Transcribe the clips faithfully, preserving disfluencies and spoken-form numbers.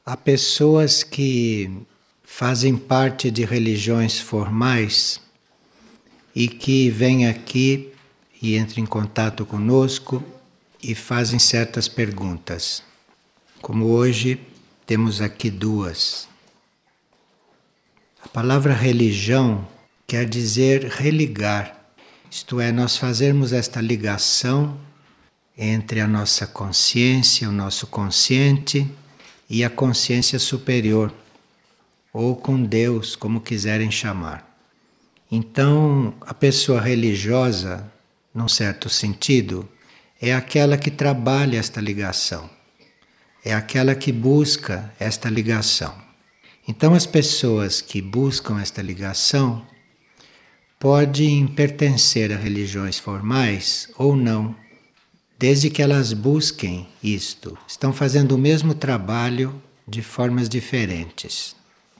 Há pessoas que fazem parte de religiões formais e que vêm aqui e entram em contato conosco e fazem certas perguntas. Como hoje temos aqui duas. A palavra religião quer dizer religar, isto é, nós fazermos esta ligação entre a nossa consciência, o nosso consciente e a consciência superior, ou com Deus, como quiserem chamar. Então, a pessoa religiosa, num certo sentido, é aquela que trabalha esta ligação, é aquela que busca esta ligação. Então, as pessoas que buscam esta ligação podem pertencer a religiões formais ou não, desde que elas busquem isto. Estão fazendo o mesmo trabalho de formas diferentes.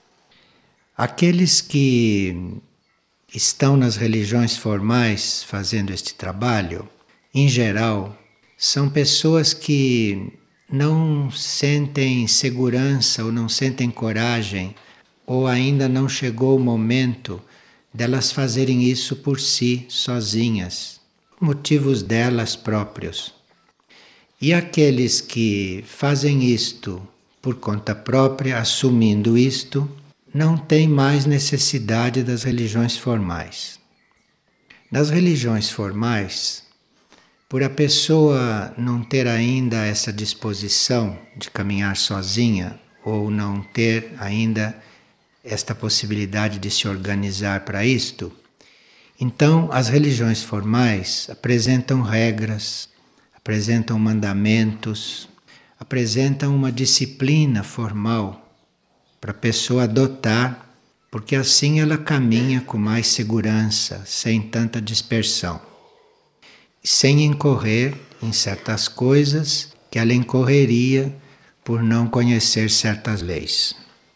Aqueles que estão nas religiões formais fazendo este trabalho, em geral, são pessoas que não sentem segurança ou não sentem coragem, ou ainda não chegou o momento delas fazerem isso por si, sozinhas, motivos delas próprios. E aqueles que fazem isto por conta própria, assumindo isto, não têm mais necessidade das religiões formais. Nas religiões formais, por a pessoa não ter ainda essa disposição de caminhar sozinha, ou não ter ainda esta possibilidade de se organizar para isto, então as religiões formais apresentam regras, apresentam mandamentos, apresentam uma disciplina formal para a pessoa adotar, porque assim ela caminha com mais segurança, sem tanta dispersão, sem incorrer em certas coisas que ela incorreria por não conhecer certas leis.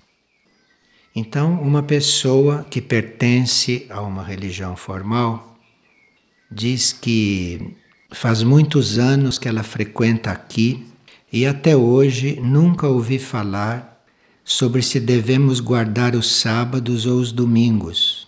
Então, uma pessoa que pertence a uma religião formal diz que faz muitos anos que ela frequenta aqui e até hoje nunca ouvi falar sobre se devemos guardar os sábados ou os domingos.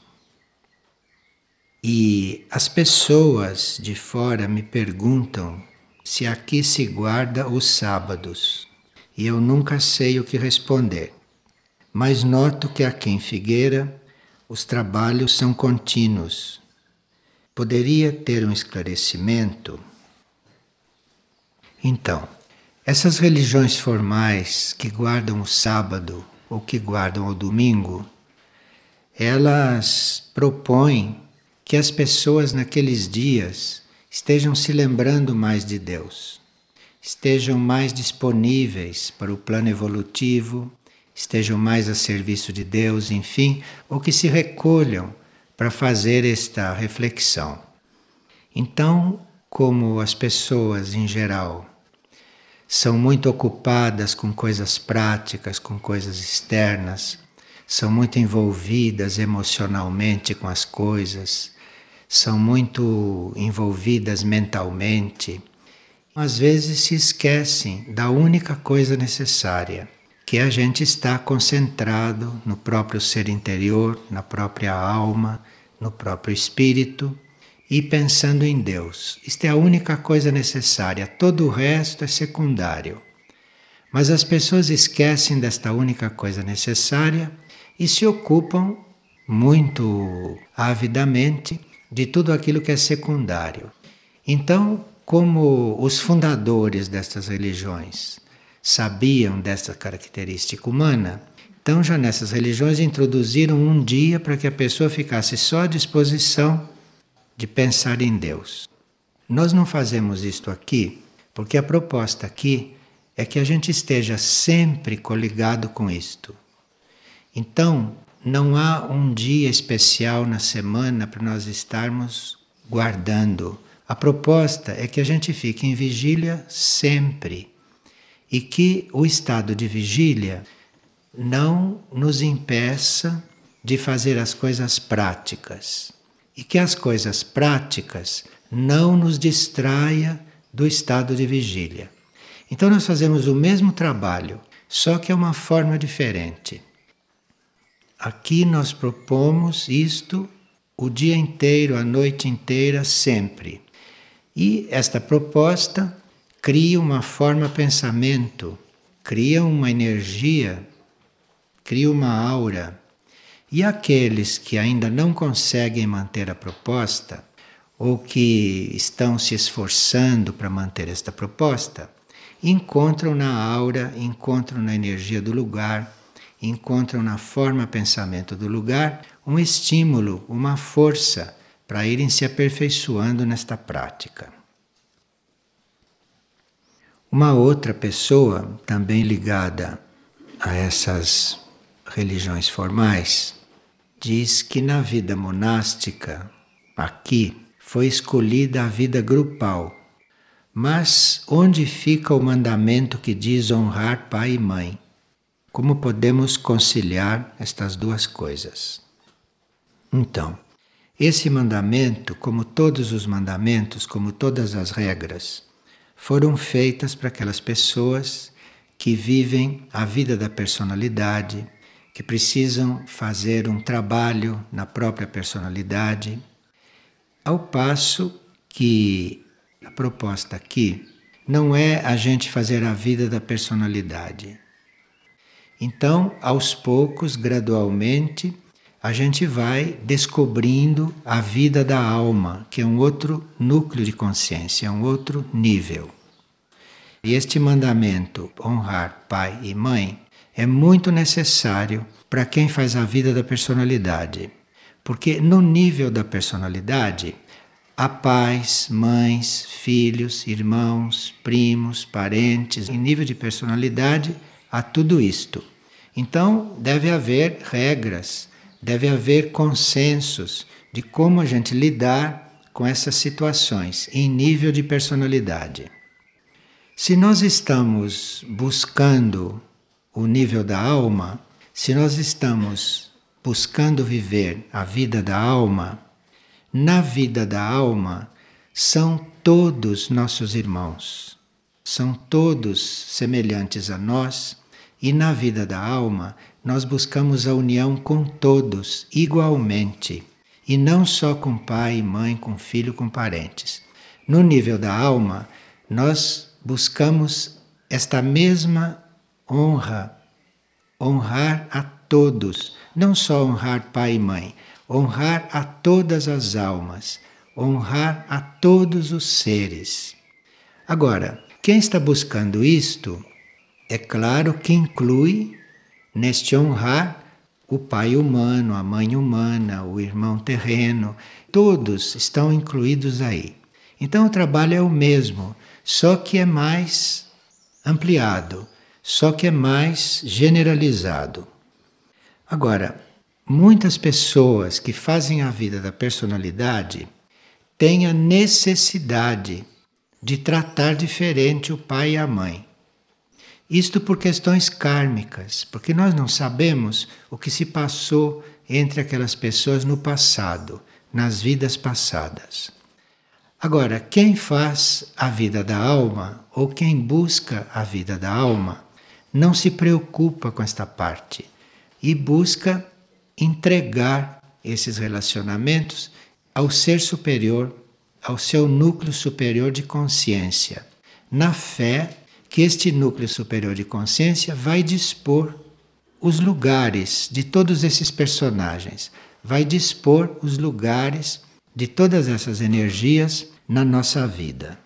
E as pessoas de fora me perguntam se aqui se guarda os sábados e eu nunca sei o que responder. Mas noto que aqui em Figueira os trabalhos são contínuos. Poderia ter um esclarecimento? Então, essas religiões formais que guardam o sábado ou que guardam o domingo, elas propõem que as pessoas naqueles dias estejam se lembrando mais de Deus, estejam mais disponíveis para o plano evolutivo, estejam mais a serviço de Deus, enfim, ou que se recolham para fazer esta reflexão. Então, como as pessoas em geral são muito ocupadas com coisas práticas, com coisas externas, são muito envolvidas emocionalmente com as coisas, são muito envolvidas mentalmente, às vezes se esquecem da única coisa necessária, que a gente está concentrado no próprio ser interior, na própria alma, no próprio espírito e pensando em Deus. Isto é a única coisa necessária, todo o resto é secundário. Mas as pessoas esquecem desta única coisa necessária e se ocupam muito avidamente de tudo aquilo que é secundário. Então, como os fundadores destas religiões sabiam dessa característica humana, então já nessas religiões introduziram um dia para que a pessoa ficasse só à disposição de pensar em Deus. Nós não fazemos isto aqui, porque a proposta aqui é que a gente esteja sempre coligado com isto. Então, não há um dia especial na semana para nós estarmos guardando. A proposta é que a gente fique em vigília sempre. E que o estado de vigília não nos impeça de fazer as coisas práticas. E que as coisas práticas não nos distraia do estado de vigília. Então nós fazemos o mesmo trabalho, só que é uma forma diferente. Aqui nós propomos isto o dia inteiro, a noite inteira, sempre. E esta proposta cria uma forma pensamento, cria uma energia, cria uma aura. E aqueles que ainda não conseguem manter a proposta, ou que estão se esforçando para manter esta proposta, encontram na aura, encontram na energia do lugar, encontram na forma pensamento do lugar um estímulo, uma força para irem se aperfeiçoando nesta prática. Uma outra pessoa, também ligada a essas religiões formais, diz que na vida monástica, aqui, foi escolhida a vida grupal. Mas onde fica o mandamento que diz honrar pai e mãe? Como podemos conciliar estas duas coisas? Então, esse mandamento, como todos os mandamentos, como todas as regras, foram feitas para aquelas pessoas que vivem a vida da personalidade, que precisam fazer um trabalho na própria personalidade, ao passo que a proposta aqui não é a gente fazer a vida da personalidade. Então, aos poucos, gradualmente, a gente vai descobrindo a vida da alma, que é um outro núcleo de consciência, é um outro nível. E este mandamento, honrar pai e mãe, é muito necessário para quem faz a vida da personalidade. Porque no nível da personalidade, há pais, mães, filhos, irmãos, primos, parentes. Em nível de personalidade, há tudo isto. Então, deve haver regras, deve haver consensos de como a gente lidar com essas situações em nível de personalidade. Se nós estamos buscando o nível da alma, se nós estamos buscando viver a vida da alma, na vida da alma são todos nossos irmãos, são todos semelhantes a nós, e na vida da alma nós buscamos a união com todos igualmente, e não só com pai, mãe, com filho, com parentes. No nível da alma, nós buscamos esta mesma honra, honrar a todos, não só honrar pai e mãe, honrar a todas as almas, honrar a todos os seres. Agora, quem está buscando isto, é claro que inclui neste honrar o pai humano, a mãe humana, o irmão terreno, todos estão incluídos aí. Então o trabalho é o mesmo, só que é mais ampliado, só que é mais generalizado. Agora, muitas pessoas que fazem a vida da personalidade têm a necessidade de tratar diferente o pai e a mãe. Isto por questões kármicas, porque nós não sabemos o que se passou entre aquelas pessoas no passado, nas vidas passadas. Agora, quem faz a vida da alma, ou quem busca a vida da alma, não se preocupa com esta parte e busca entregar esses relacionamentos ao ser superior, ao seu núcleo superior de consciência, na fé que este núcleo superior de consciência vai dispor os lugares de todos esses personagens, vai dispor os lugares de todas essas energias na nossa vida.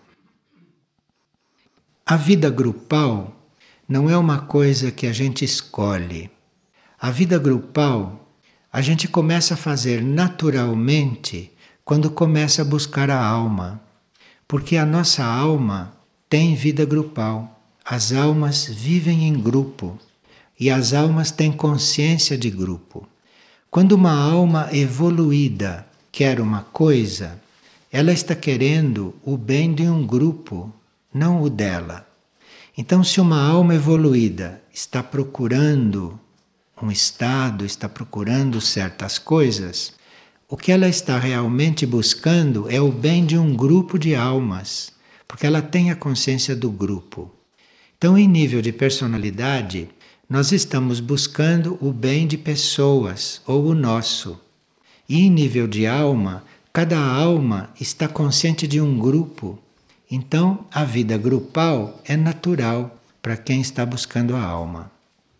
A vida grupal não é uma coisa que a gente escolhe. A vida grupal a gente começa a fazer naturalmente quando começa a buscar a alma, porque a nossa alma tem vida grupal. As almas vivem em grupo e as almas têm consciência de grupo. Quando uma alma evoluída quer uma coisa, ela está querendo o bem de um grupo, não o dela. Então, se uma alma evoluída está procurando um estado, está procurando certas coisas, o que ela está realmente buscando é o bem de um grupo de almas, porque ela tem a consciência do grupo. Então, em nível de personalidade, nós estamos buscando o bem de pessoas ou o nosso. E em nível de alma, cada alma está consciente de um grupo. Então, a vida grupal é natural para quem está buscando a alma.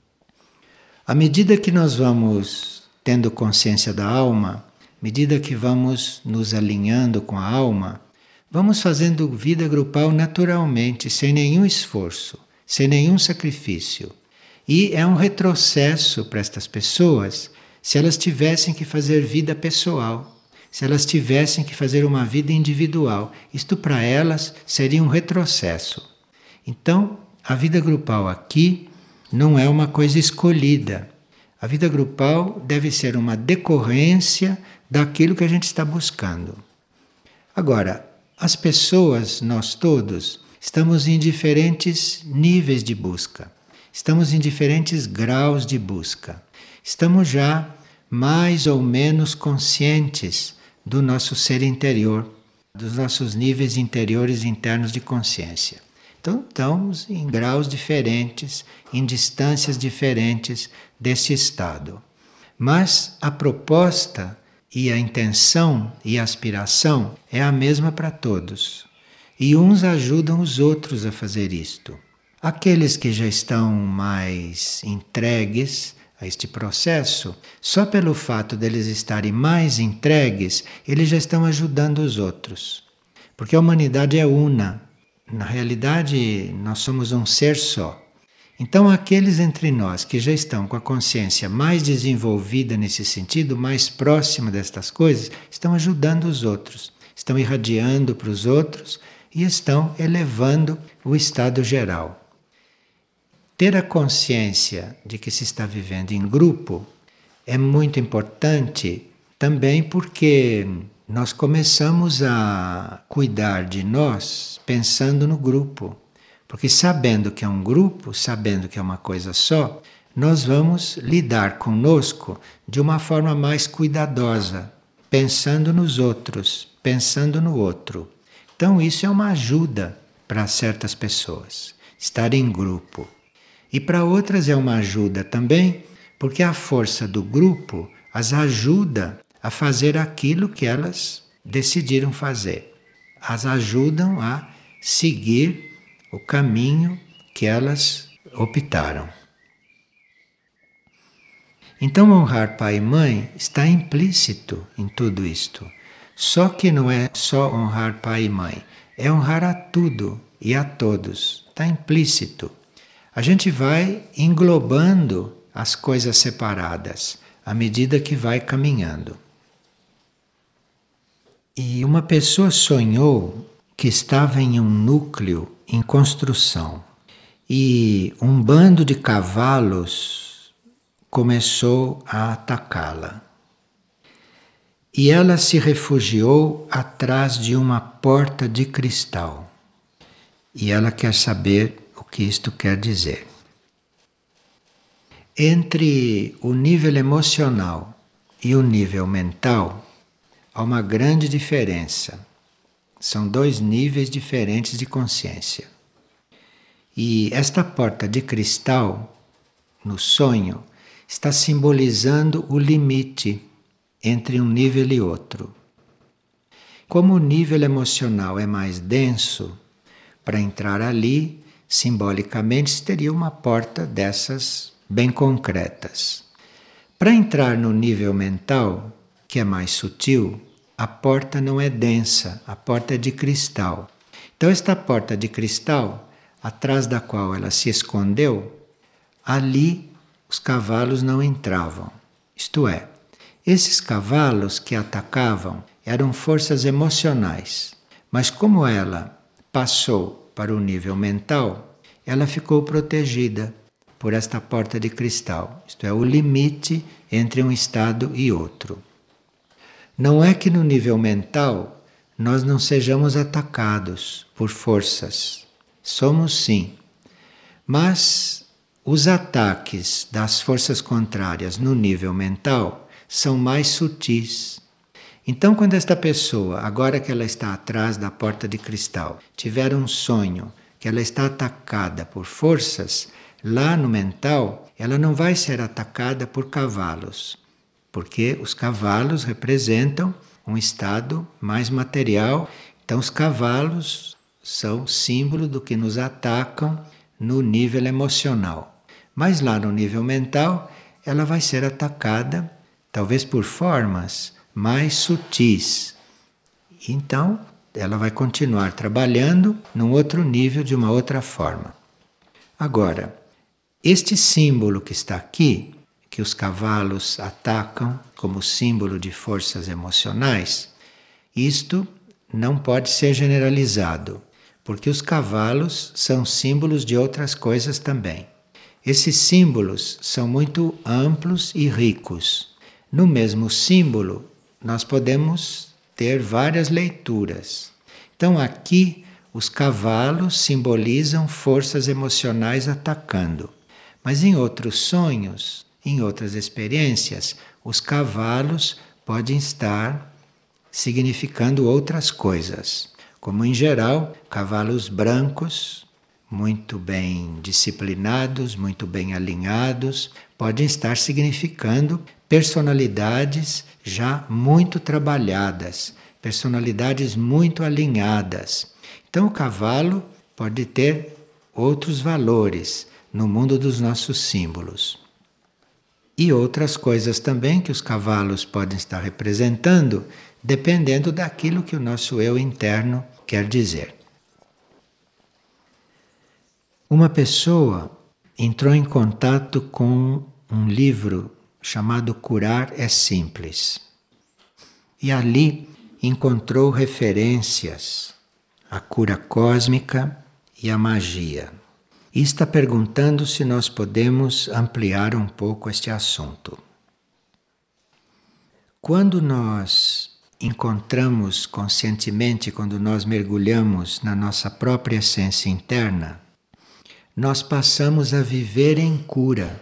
À medida que nós vamos tendo consciência da alma, à medida que vamos nos alinhando com a alma, vamos fazendo vida grupal naturalmente, sem nenhum esforço, sem nenhum sacrifício. E é um retrocesso para estas pessoas se elas tivessem que fazer vida pessoal, se elas tivessem que fazer uma vida individual. Isto para elas seria um retrocesso. Então, a vida grupal aqui não é uma coisa escolhida. A vida grupal deve ser uma decorrência daquilo que a gente está buscando. Agora, as pessoas, nós todos, estamos em diferentes níveis de busca. Estamos em diferentes graus de busca. Estamos já mais ou menos conscientes do nosso ser interior, dos nossos níveis interiores e internos de consciência. Então, estamos em graus diferentes, em distâncias diferentes desse estado. Mas a proposta e a intenção e a aspiração é a mesma para todos. E uns ajudam os outros a fazer isto. Aqueles que já estão mais entregues a este processo, só pelo fato deles estarem mais entregues, eles já estão ajudando os outros. Porque a humanidade é una. Na realidade, nós somos um ser só. Então, aqueles entre nós que já estão com a consciência mais desenvolvida nesse sentido, mais próxima destas coisas, estão ajudando os outros, estão irradiando para os outros e estão elevando o estado geral. Ter a consciência de que se está vivendo em grupo é muito importante também porque nós começamos a cuidar de nós pensando no grupo. Porque sabendo que é um grupo, sabendo que é uma coisa só, nós vamos lidar conosco de uma forma mais cuidadosa, pensando nos outros, pensando no outro. Então isso é uma ajuda para certas pessoas, estar em grupo. E para outras é uma ajuda também, porque a força do grupo as ajuda a fazer aquilo que elas decidiram fazer. As ajudam a seguir o caminho que elas optaram. Então, honrar pai e mãe está implícito em tudo isto. Só que não é só honrar pai e mãe, é honrar a tudo e a todos. Está implícito. A gente vai englobando as coisas separadas à medida que vai caminhando. E uma pessoa sonhou que estava em um núcleo em construção e um bando de cavalos começou a atacá-la. E ela se refugiou atrás de uma porta de cristal. E ela quer saber o que isto quer dizer. Entre o nível emocional e o nível mental, há uma grande diferença. São dois níveis diferentes de consciência. E esta porta de cristal, no sonho, está simbolizando o limite entre um nível e outro. Como o nível emocional é mais denso, para entrar ali, simbolicamente, teria uma porta dessas bem concretas. Para entrar no nível mental, que é mais sutil, a porta não é densa, a porta é de cristal. Então, esta porta de cristal, atrás da qual ela se escondeu, ali os cavalos não entravam. Isto é, esses cavalos que atacavam eram forças emocionais, mas como ela passou para o nível mental, ela ficou protegida por esta porta de cristal. Isto é, o limite entre um estado e outro. Não é que no nível mental nós não sejamos atacados por forças. Somos sim. Mas os ataques das forças contrárias no nível mental são mais sutis. Então, quando esta pessoa, agora que ela está atrás da porta de cristal, tiver um sonho que ela está atacada por forças, Lá no mental, ela não vai ser atacada por cavalos, porque os cavalos representam um estado mais material. Então, os cavalos são símbolo do que nos atacam no nível emocional. Mas lá no nível mental, ela vai ser atacada, talvez por formas mais sutis. Então, ela vai continuar trabalhando num outro nível, de uma outra forma. Agora, este símbolo que está aqui, que os cavalos atacam como símbolo de forças emocionais, isto não pode ser generalizado, porque os cavalos são símbolos de outras coisas também. Esses símbolos são muito amplos e ricos. No mesmo símbolo, nós podemos ter várias leituras. Então, aqui, os cavalos simbolizam forças emocionais atacando. Mas em outros sonhos, em outras experiências, os cavalos podem estar significando outras coisas. Como, em geral, cavalos brancos, muito bem disciplinados, muito bem alinhados, podem estar significando personalidades já muito trabalhadas, personalidades muito alinhadas. Então, o cavalo pode ter outros valores no mundo dos nossos símbolos. E outras coisas também que os cavalos podem estar representando, dependendo daquilo que o nosso eu interno quer dizer. Uma pessoa entrou em contato com um livro chamado Curar é Simples. E ali encontrou referências à cura cósmica e à magia. E está perguntando se nós podemos ampliar um pouco este assunto. Quando nós encontramos conscientemente, quando nós mergulhamos na nossa própria essência interna, nós passamos a viver em cura.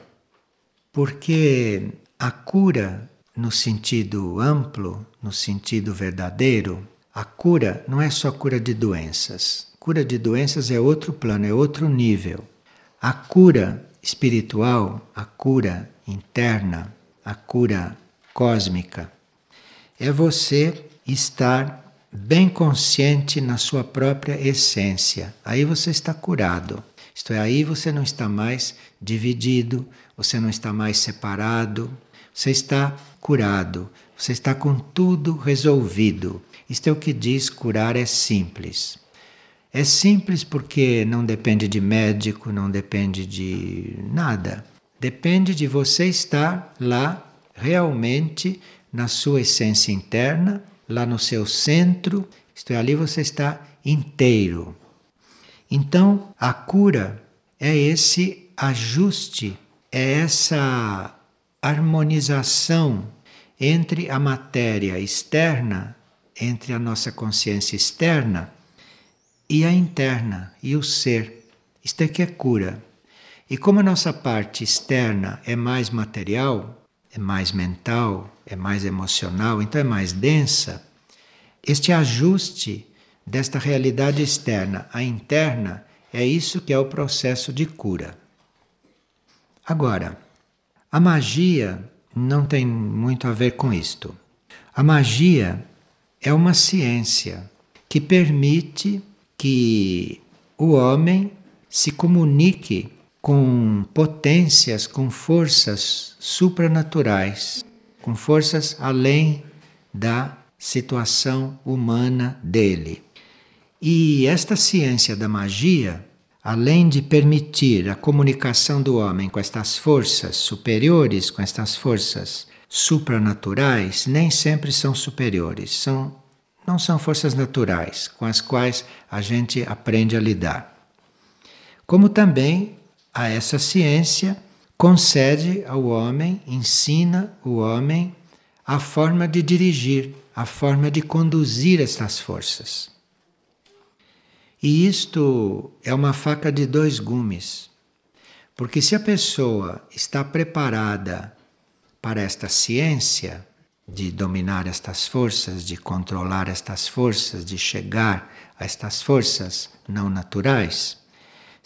Porque a cura, no sentido amplo, no sentido verdadeiro, a cura não é só cura de doenças. Cura de doenças é outro plano, é outro nível. A cura espiritual, a cura interna, a cura cósmica, é você estar bem consciente na sua própria essência. Aí você está curado. Isto é, aí você não está mais dividido, você não está mais separado, você está curado, você está com tudo resolvido. Isto é o que diz curar é simples. É simples porque não depende de médico, não depende de nada. Depende de você estar lá realmente na sua essência interna, lá no seu centro, isto é, ali você está inteiro. Então, a cura é esse ajuste, é essa harmonização entre a matéria externa, entre a nossa consciência externa e a interna, e o ser. Isto é que é cura. E como a nossa parte externa é mais material, é mais mental, é mais emocional, então é mais densa, este ajuste desta realidade externa à interna, é isso que é o processo de cura. Agora, a magia não tem muito a ver com isto. A magia é uma ciência que permite que o homem se comunique com potências, com forças supranaturais, com forças além da situação humana dele. E esta ciência da magia, além de permitir a comunicação do homem com estas forças superiores, com estas forças supranaturais, nem sempre são superiores, são, não são forças naturais com as quais a gente aprende a lidar. Como também a essa ciência concede ao homem, ensina o homem a forma de dirigir, a forma de conduzir estas forças. E isto é uma faca de dois gumes, porque se a pessoa está preparada para esta ciência de dominar estas forças, de controlar estas forças, de chegar a estas forças não naturais,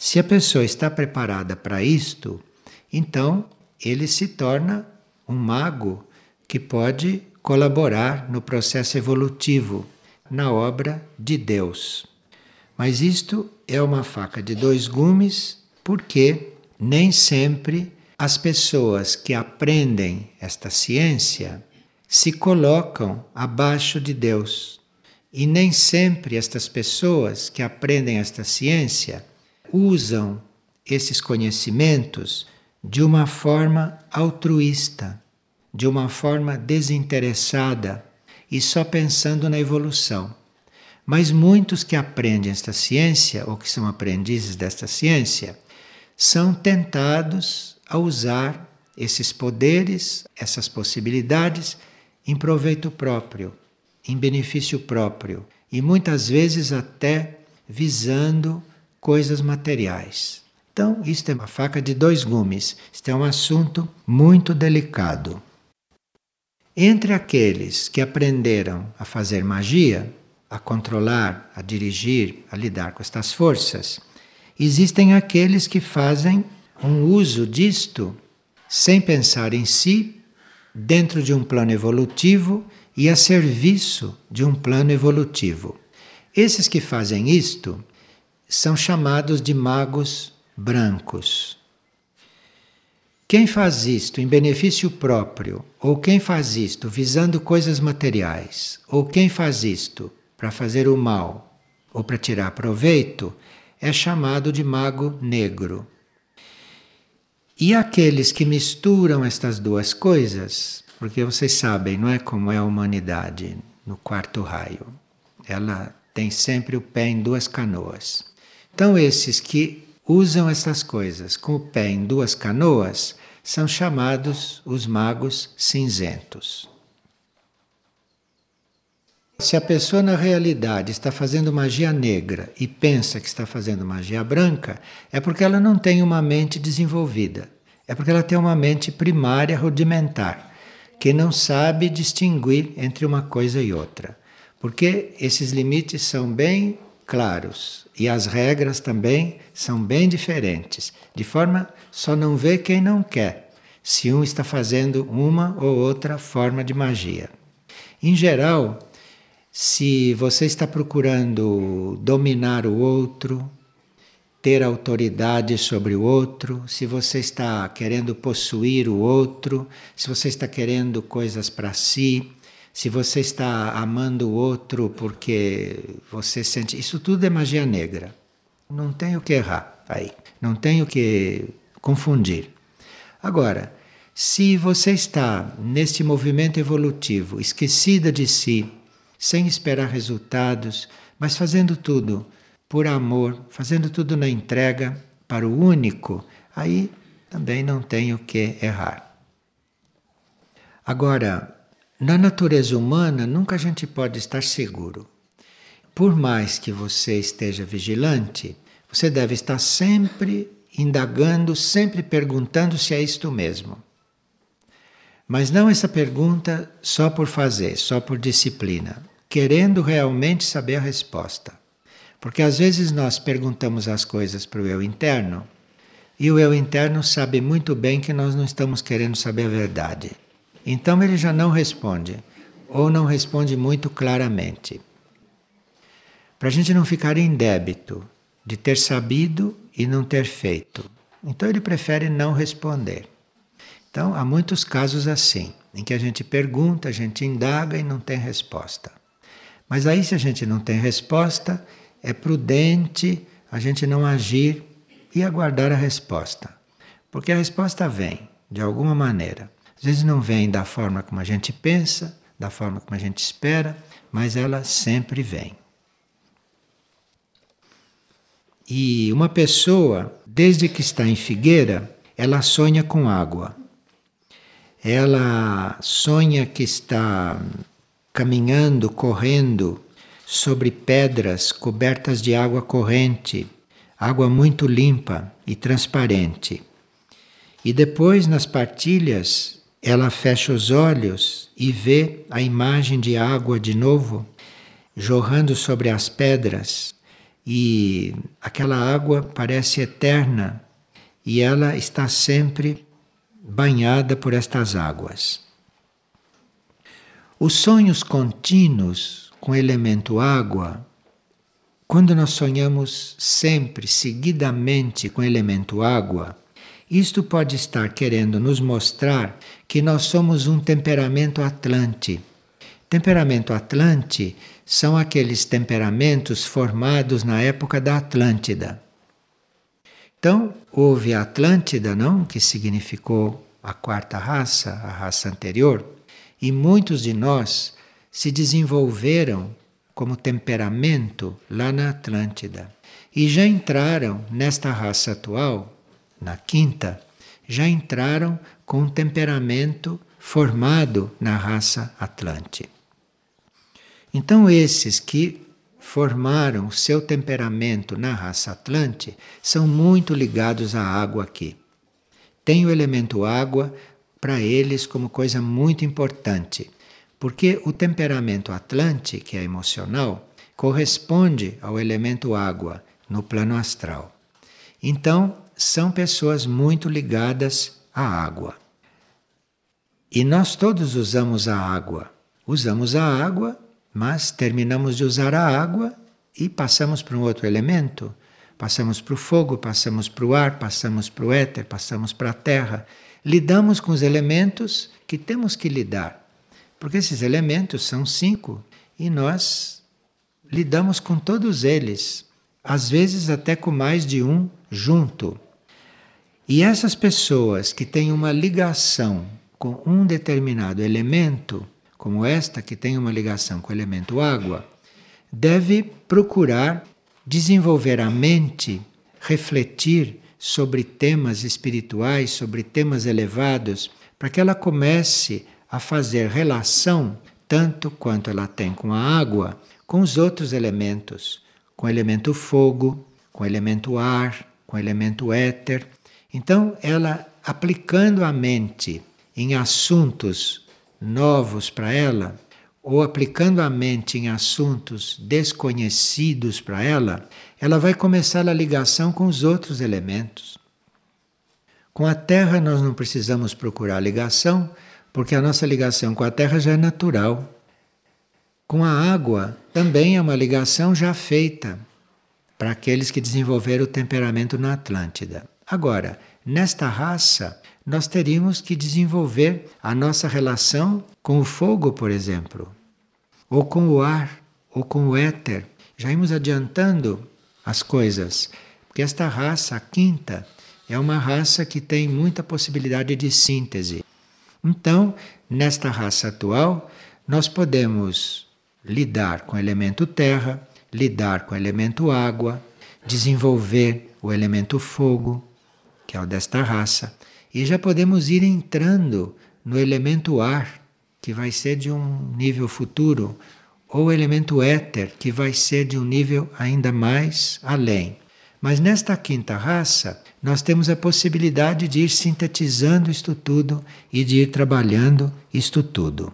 Se a pessoa está preparada para isto, então ele se torna um mago que pode colaborar no processo evolutivo, na obra de Deus. Mas isto é uma faca de dois gumes, porque nem sempre as pessoas que aprendem esta ciência se colocam abaixo de Deus. E nem sempre estas pessoas que aprendem esta ciência usam esses conhecimentos de uma forma altruísta, de uma forma desinteressada e só pensando na evolução. Mas muitos que aprendem esta ciência, ou que são aprendizes desta ciência, são tentados a usar esses poderes, essas possibilidades, em proveito próprio, em benefício próprio, e muitas vezes até visando coisas materiais. Então, isto é uma faca de dois gumes, isto é um assunto muito delicado. Entre aqueles que aprenderam a fazer magia, a controlar, a dirigir, a lidar com estas forças, existem aqueles que fazem um uso disto sem pensar em si, dentro de um plano evolutivo e a serviço de um plano evolutivo. Esses que fazem isto são chamados de magos brancos. Quem faz isto em benefício próprio, ou quem faz isto visando coisas materiais, ou quem faz isto para fazer o mal ou para tirar proveito, é chamado de mago negro. E aqueles que misturam estas duas coisas, porque vocês sabem, não é como é a humanidade no quarto raio. Ela tem sempre o pé em duas canoas. Então esses que usam essas coisas com o pé em duas canoas são chamados os magos cinzentos. Se a pessoa na realidade está fazendo magia negra e pensa que está fazendo magia branca, é porque ela não tem uma mente desenvolvida. É porque ela tem uma mente primária rudimentar, que não sabe distinguir entre uma coisa e outra. Porque esses limites são bem claros e as regras também são bem diferentes. De forma só não vê quem não quer, se um está fazendo uma ou outra forma de magia. Em geral, se você está procurando dominar o outro, ter autoridade sobre o outro, se você está querendo possuir o outro, se você está querendo coisas para si, se você está amando o outro porque você sente... Isso tudo é magia negra. Não tem o que errar aí. Não tem o que confundir. Agora, se você está neste movimento evolutivo, esquecida de si, sem esperar resultados, mas fazendo tudo por amor, fazendo tudo na entrega para o único, aí também não tem o que errar. Agora, na natureza humana, nunca a gente pode estar seguro. Por mais que você esteja vigilante, você deve estar sempre indagando, sempre perguntando se é isto mesmo. Mas não essa pergunta só por fazer, só por disciplina, querendo realmente saber a resposta. Porque às vezes nós perguntamos as coisas para o eu interno e o eu interno sabe muito bem que nós não estamos querendo saber a verdade. Então ele já não responde, ou não responde muito claramente. Para a gente não ficar em débito de ter sabido e não ter feito. Então ele prefere não responder. Então há muitos casos assim, em que a gente pergunta, a gente indaga e não tem resposta. Mas aí se a gente não tem resposta, é prudente a gente não agir e aguardar a resposta. Porque a resposta vem, de alguma maneira. Às vezes não vem da forma como a gente pensa, da forma como a gente espera, mas ela sempre vem. E uma pessoa, desde que está em figueira, ela sonha com água. Ela sonha que está caminhando, correndo sobre pedras cobertas de água corrente, água muito limpa e transparente. E depois, nas partilhas, ela fecha os olhos e vê a imagem de água de novo, jorrando sobre as pedras, e aquela água parece eterna e ela está sempre banhada por estas águas. Os sonhos contínuos com o elemento água, quando nós sonhamos sempre, seguidamente com o elemento água, isto pode estar querendo nos mostrar que nós somos um temperamento atlante. Temperamento atlante são aqueles temperamentos formados na época da Atlântida. Então, houve a Atlântida, não? Que significou a quarta raça, a raça anterior, e muitos de nós se desenvolveram como temperamento lá na Atlântida. E já entraram nesta raça atual, na quinta, já entraram com um temperamento formado na raça Atlante. Então esses que formaram o seu temperamento na raça Atlante são muito ligados à água aqui. Tem o elemento água para eles como coisa muito importante, porque o temperamento Atlante, que é emocional, corresponde ao elemento água no plano astral. Então, são pessoas muito ligadas à água. E nós todos usamos a água. Usamos a água, mas terminamos de usar a água e passamos para um outro elemento. Passamos para o fogo, passamos para o ar, passamos para o éter, passamos para a terra. Lidamos com os elementos que temos que lidar. Porque esses elementos são cinco e nós lidamos com todos eles. Às vezes até com mais de um junto. E essas pessoas que têm uma ligação com um determinado elemento, como esta que tem uma ligação com o elemento água, deve procurar desenvolver a mente, refletir sobre temas espirituais, sobre temas elevados, para que ela comece a fazer relação, tanto quanto ela tem com a água, com os outros elementos, com o elemento fogo, com o elemento ar, com o elemento éter. Então, ela aplicando a mente em assuntos novos para ela, ou aplicando a mente em assuntos desconhecidos para ela, ela vai começar a ligação com os outros elementos. Com a Terra nós não precisamos procurar ligação, porque a nossa ligação com a Terra já é natural. Com a água também é uma ligação já feita para aqueles que desenvolveram o temperamento na Atlântida. Agora, nesta raça, nós teríamos que desenvolver a nossa relação com o fogo, por exemplo, ou com o ar, ou com o éter. Já ímos adiantando as coisas, porque esta raça, a quinta, é uma raça que tem muita possibilidade de síntese. Então, nesta raça atual, nós podemos lidar com o elemento terra, lidar com o elemento água, desenvolver o elemento fogo, que é o desta raça, e já podemos ir entrando no elemento ar, que vai ser de um nível futuro, ou o elemento éter, que vai ser de um nível ainda mais além. Mas nesta quinta raça, nós temos a possibilidade de ir sintetizando isto tudo e de ir trabalhando isto tudo.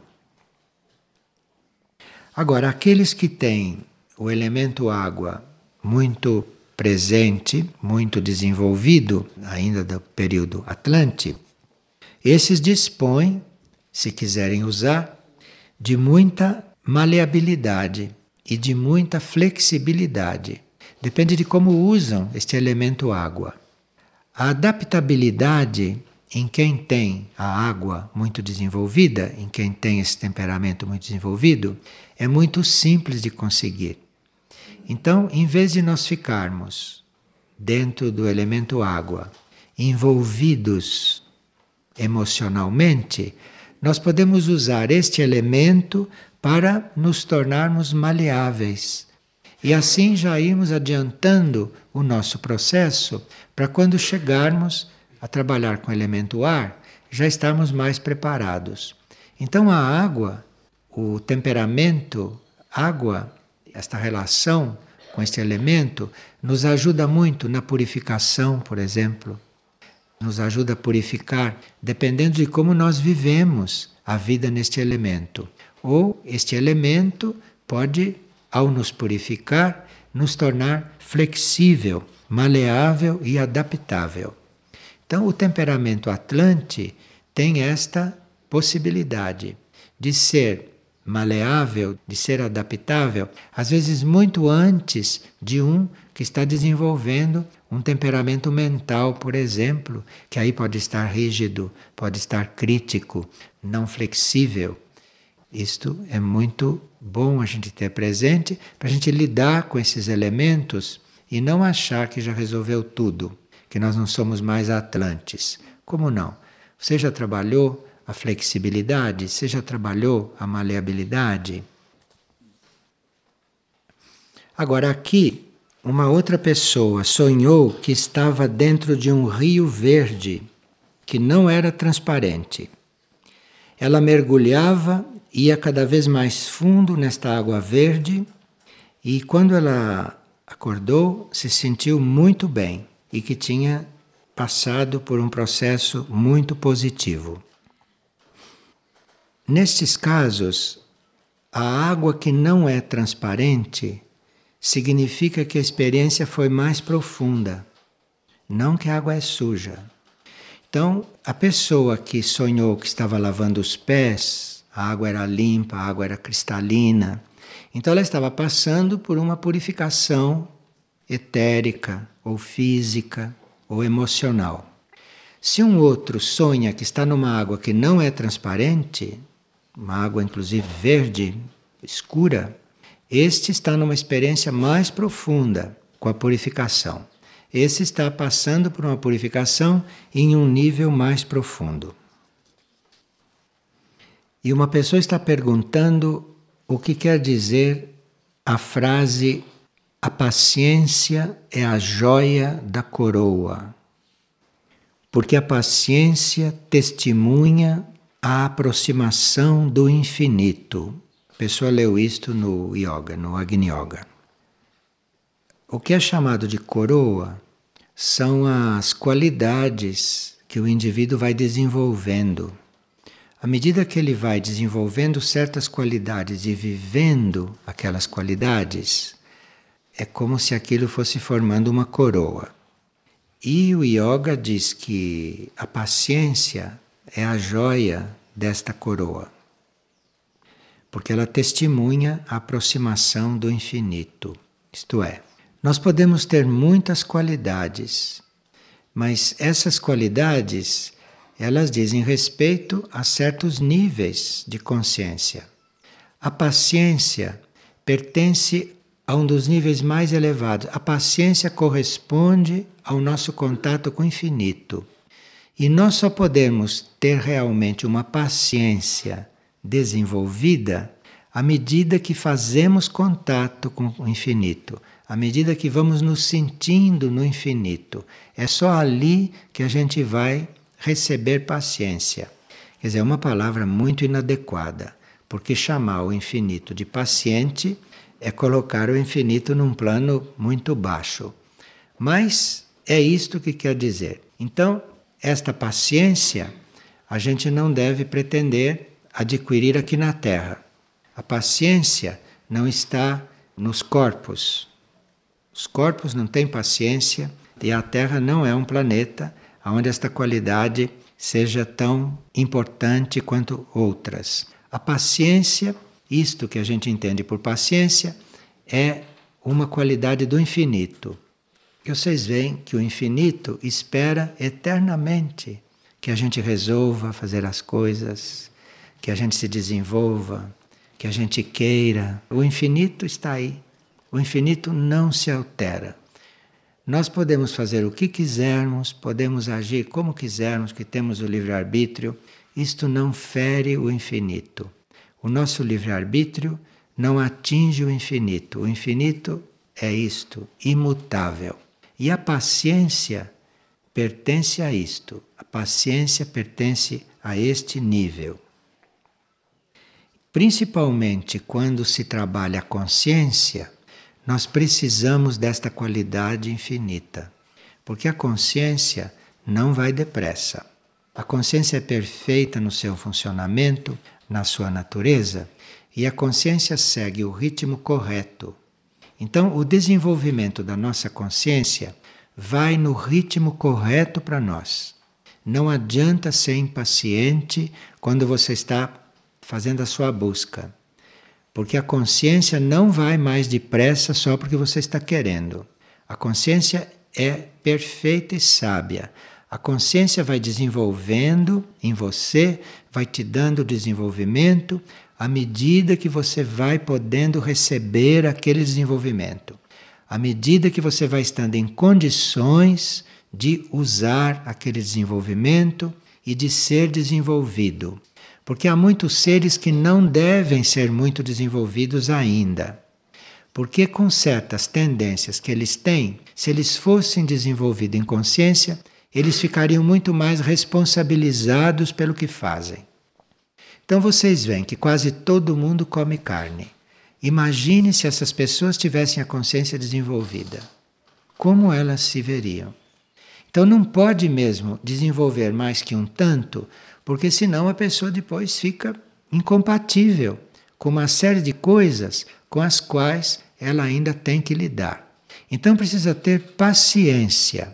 Agora, aqueles que têm o elemento água muito presente, muito desenvolvido, ainda do período Atlante, esses dispõem, se quiserem usar, de muita maleabilidade e de muita flexibilidade. Depende de como usam este elemento água. A adaptabilidade em quem tem a água muito desenvolvida, em quem tem esse temperamento muito desenvolvido, é muito simples de conseguir. Então, em vez de nós ficarmos dentro do elemento água, envolvidos emocionalmente, nós podemos usar este elemento para nos tornarmos maleáveis. E assim já irmos adiantando o nosso processo para quando chegarmos a trabalhar com o elemento ar, já estarmos mais preparados. Então a água, o temperamento, água, esta relação com este elemento, nos ajuda muito na purificação, por exemplo. Nos ajuda a purificar, dependendo de como nós vivemos a vida neste elemento. Ou este elemento pode, ao nos purificar, nos tornar flexível, maleável e adaptável. Então, o temperamento Atlante tem esta possibilidade de ser maleável, de ser adaptável, às vezes muito antes de um que está desenvolvendo um temperamento mental, por exemplo, que aí pode estar rígido, pode estar crítico, não flexível. Isto é muito bom a gente ter presente para a gente lidar com esses elementos e não achar que já resolveu tudo, que nós não somos mais atlantes. Como não? Você já trabalhou a flexibilidade? Você já trabalhou a maleabilidade? Agora aqui, uma outra pessoa sonhou que estava dentro de um rio verde, que não era transparente. Ela mergulhava, ia cada vez mais fundo nesta água verde, e quando ela acordou, se sentiu muito bem e que tinha passado por um processo muito positivo. Nestes casos, a água que não é transparente significa que a experiência foi mais profunda, não que a água é suja. Então, a pessoa que sonhou que estava lavando os pés, a água era limpa, a água era cristalina, então ela estava passando por uma purificação etérica, ou física, ou emocional. Se um outro sonha que está numa água que não é transparente, uma água inclusive verde, escura, este está numa experiência mais profunda com a purificação. Esse está passando por uma purificação em um nível mais profundo. E uma pessoa está perguntando o que quer dizer a frase "a paciência é a joia da coroa", porque a paciência testemunha a aproximação do infinito. A pessoa leu isto no yoga, no Agni Yoga. O que é chamado de coroa são as qualidades que o indivíduo vai desenvolvendo. À medida que ele vai desenvolvendo certas qualidades e vivendo aquelas qualidades, é como se aquilo fosse formando uma coroa. E o yoga diz que a paciência é a joia desta coroa, porque ela testemunha a aproximação do infinito. Isto é, nós podemos ter muitas qualidades, mas essas qualidades, elas dizem respeito a certos níveis de consciência. A paciência pertence a um dos níveis mais elevados. A paciência corresponde ao nosso contato com o infinito. E nós só podemos ter realmente uma paciência desenvolvida à medida que fazemos contato com o infinito, à medida que vamos nos sentindo no infinito. É só ali que a gente vai receber paciência. Quer dizer, é uma palavra muito inadequada, porque chamar o infinito de paciente é colocar o infinito num plano muito baixo. Mas é isto que quer dizer. Então, esta paciência a gente não deve pretender adquirir aqui na Terra. A paciência não está nos corpos. Os corpos não têm paciência e a Terra não é um planeta onde esta qualidade seja tão importante quanto outras. A paciência, isto que a gente entende por paciência, é uma qualidade do infinito. E vocês veem que o infinito espera eternamente que a gente resolva fazer as coisas, que a gente se desenvolva, que a gente queira. O infinito está aí. O infinito não se altera. Nós podemos fazer o que quisermos, podemos agir como quisermos, que temos o livre-arbítrio. Isto não fere o infinito. O nosso livre-arbítrio não atinge o infinito. O infinito é isto, imutável. E a paciência pertence a isto. A paciência pertence a este nível. Principalmente quando se trabalha a consciência, nós precisamos desta qualidade infinita. Porque a consciência não vai depressa. A consciência é perfeita no seu funcionamento, na sua natureza, e a consciência segue o ritmo correto. Então, o desenvolvimento da nossa consciência vai no ritmo correto para nós. Não adianta ser impaciente quando você está fazendo a sua busca, porque a consciência não vai mais depressa só porque você está querendo. A consciência é perfeita e sábia. A consciência vai desenvolvendo em você, vai te dando desenvolvimento à medida que você vai podendo receber aquele desenvolvimento, à medida que você vai estando em condições de usar aquele desenvolvimento e de ser desenvolvido. Porque há muitos seres que não devem ser muito desenvolvidos ainda. Porque com certas tendências que eles têm, se eles fossem desenvolvidos em consciência, eles ficariam muito mais responsabilizados pelo que fazem. Então vocês veem que quase todo mundo come carne. Imagine se essas pessoas tivessem a consciência desenvolvida. Como elas se veriam? Então não pode mesmo desenvolver mais que um tanto, porque senão a pessoa depois fica incompatível com uma série de coisas com as quais ela ainda tem que lidar. Então precisa ter paciência.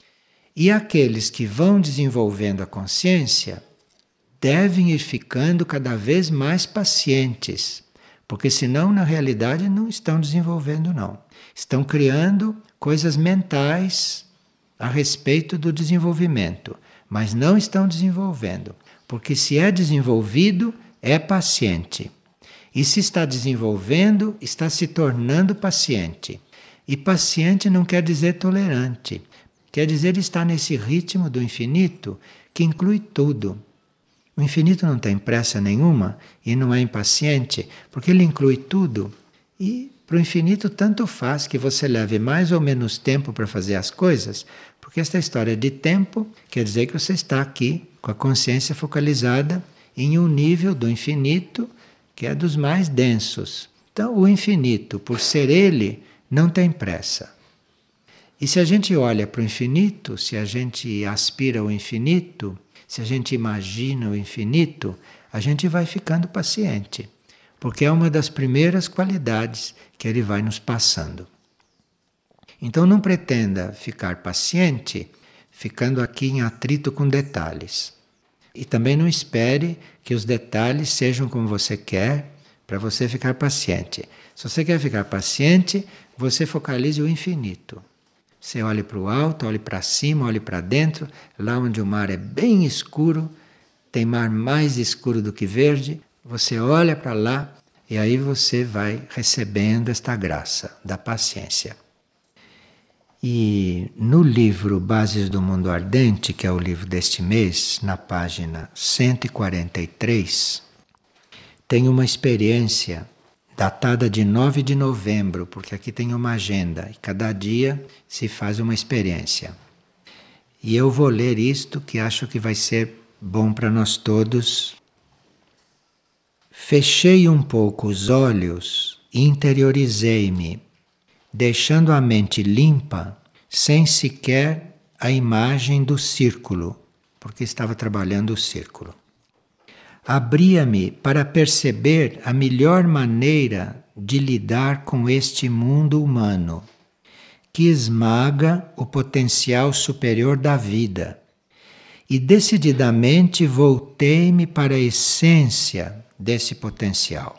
E aqueles que vão desenvolvendo a consciência devem ir ficando cada vez mais pacientes, porque senão na realidade não estão desenvolvendo não. Estão criando coisas mentais a respeito do desenvolvimento, mas não estão desenvolvendo, porque se é desenvolvido, é paciente. E se está desenvolvendo, está se tornando paciente. E paciente não quer dizer tolerante, quer dizer estar nesse ritmo do infinito que inclui tudo. O infinito não tem pressa nenhuma e não é impaciente, porque ele inclui tudo. E para o infinito tanto faz que você leve mais ou menos tempo para fazer as coisas, porque esta história de tempo quer dizer que você está aqui com a consciência focalizada em um nível do infinito que é dos mais densos. Então o infinito, por ser ele, não tem pressa. E se a gente olha para o infinito, se a gente aspira ao infinito, se a gente imagina o infinito, a gente vai ficando paciente, porque é uma das primeiras qualidades que ele vai nos passando. Então não pretenda ficar paciente ficando aqui em atrito com detalhes. E também não espere que os detalhes sejam como você quer para você ficar paciente. Se você quer ficar paciente, você focalize o infinito. Você olhe para o alto, olhe para cima, olhe para dentro, lá onde o mar é bem escuro, tem mar mais escuro do que verde, você olha para lá e aí você vai recebendo esta graça da paciência. E no livro Bases do Mundo Ardente, que é o livro deste mês, na página cento e quarenta e três, tem uma experiência datada de nove de novembro, porque aqui tem uma agenda e cada dia se faz uma experiência. E eu vou ler isto que acho que vai ser bom para nós todos. Fechei um pouco os olhos e interiorizei-me, deixando a mente limpa, sem sequer a imagem do círculo, porque estava trabalhando o círculo. Abria-me para perceber a melhor maneira de lidar com este mundo humano, que esmaga o potencial superior da vida. E decididamente voltei-me para a essência desse potencial.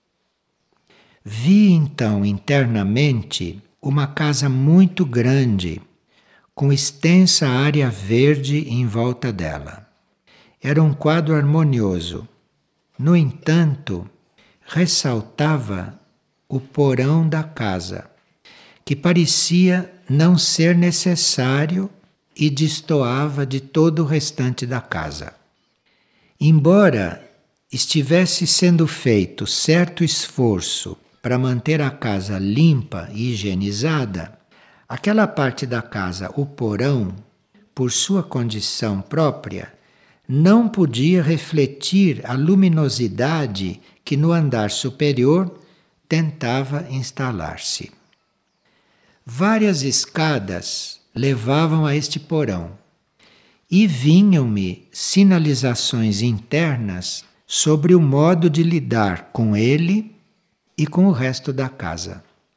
Vi então internamente uma casa muito grande, com extensa área verde em volta dela. Era um quadro harmonioso. No entanto, ressaltava o porão da casa, que parecia não ser necessário e destoava de todo o restante da casa. Embora estivesse sendo feito certo esforço para manter a casa limpa e higienizada, aquela parte da casa, o porão, por sua condição própria, não podia refletir a luminosidade que no andar superior tentava instalar-se. Várias escadas levavam a este porão e vinham-me sinalizações internas sobre o modo de lidar com ele e com o resto da casa.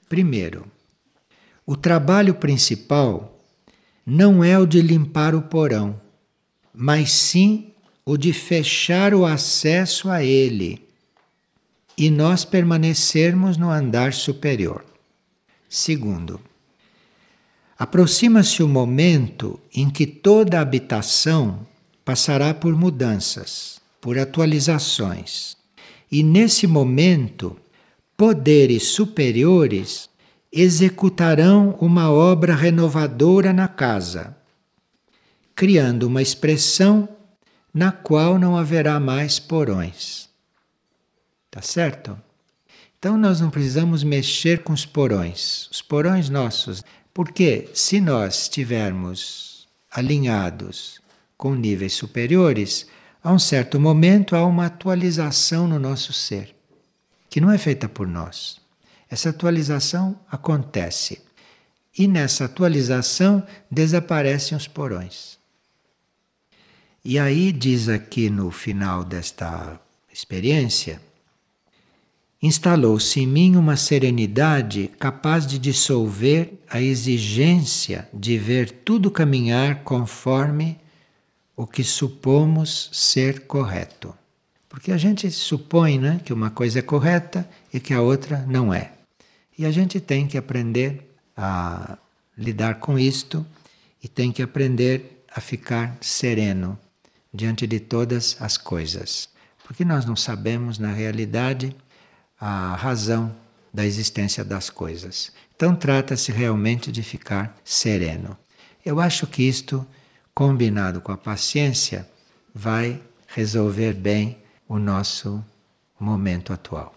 Primeiro, o trabalho principal não é o de limpar o porão, mas sim o de fechar o acesso a ele e nós permanecermos no andar superior. Segundo, aproxima-se o momento em que toda a habitação passará por mudanças, por atualizações. E nesse momento, poderes superiores executarão uma obra renovadora na casa, criando uma expressão na qual não haverá mais porões. Tá certo? Então nós não precisamos mexer com os porões, os porões nossos, porque se nós estivermos alinhados com níveis superiores, a um certo momento há uma atualização no nosso ser, que não é feita por nós. Essa atualização acontece. E nessa atualização desaparecem os porões. E aí diz aqui no final desta experiência: instalou-se em mim uma serenidade capaz de dissolver a exigência de ver tudo caminhar conforme o que supomos ser correto. Porque a gente supõe, né, que uma coisa é correta e que a outra não é. E a gente tem que aprender a lidar com isto e tem que aprender a ficar sereno diante de todas as coisas. Porque nós não sabemos, na realidade, a razão da existência das coisas. Então trata-se realmente de ficar sereno. Eu acho que isto, combinado com a paciência, vai resolver bem o nosso momento atual.